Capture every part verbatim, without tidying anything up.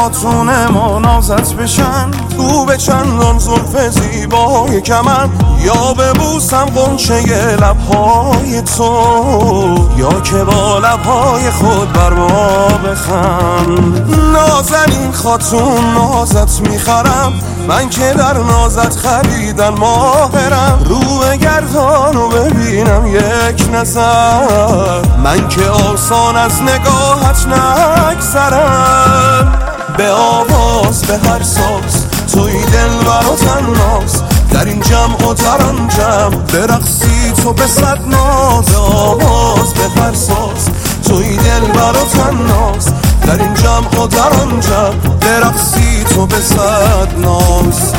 خاتون ما نازت بشن، تو به چندان زلف زیبای کمن، یا ببوسم غنچه لبهای تو، یا که با لبهای خود بر ما بخند. نازنین خاتون نازت میخرم، من که در نازت خریدن ماهرم. رو بگردان و ببینم یک نظر، من که آسان از نگاهت نگذرم. به آواز به هر ساز توی دلبر و تناز، در این جمع و در آن جمع برقصی تو به صد ناز. آواز به هر ساز توی دلبر و تناز، در این جمع و در آن جمع برقصی تو به صد ناز.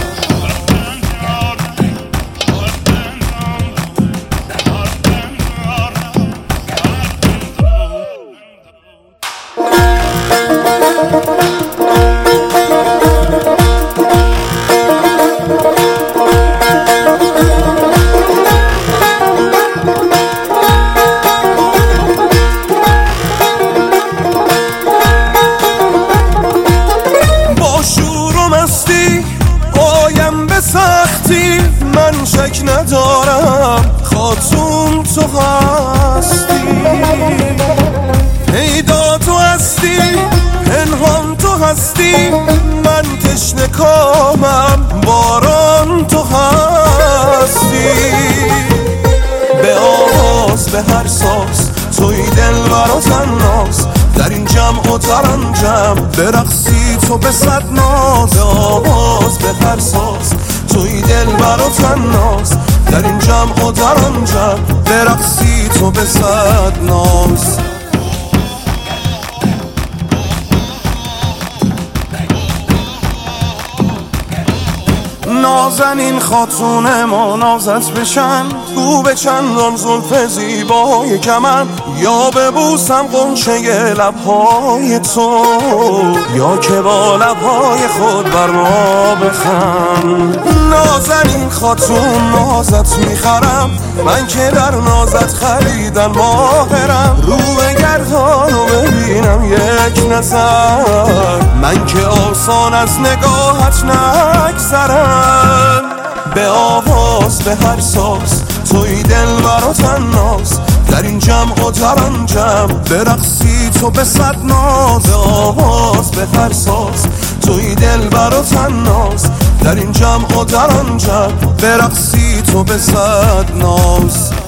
سختی من شک ندارم، خاتون تو هستی، پیدا تو هستی، پنهان تو هستی. من تشنه کامم، باران تو هستی. به آواز به هر ساز توی دلبر و تناز، در این جمع و در آن جمع برقصی تو به صد ناز. آواز به هر ساز توی دلبر و تناز، در این جمع و در آن جمع برقصی تو به صد ناز. نازنین خاتون ما نازت بشن، تو به چندان زلف زیبای کمن، یا ببوسم غنچه لبهای تو، یا که با لبهای خود بر ما بخند. نازنین خاتون نازت میخرم، من که در نازت خریدن ماهرم. رو بگردان و ببینم یک نظر، من که آسان از نگاهت نگذرم. به آواز به هر ساز توی دلبر و تناز، در این جمع و در آن جمع برقصی تو به صد ناز. آواز به هر ساز توی دلبر و تناز، در این جمع و در آن جمع برقصی تو به صد ناز.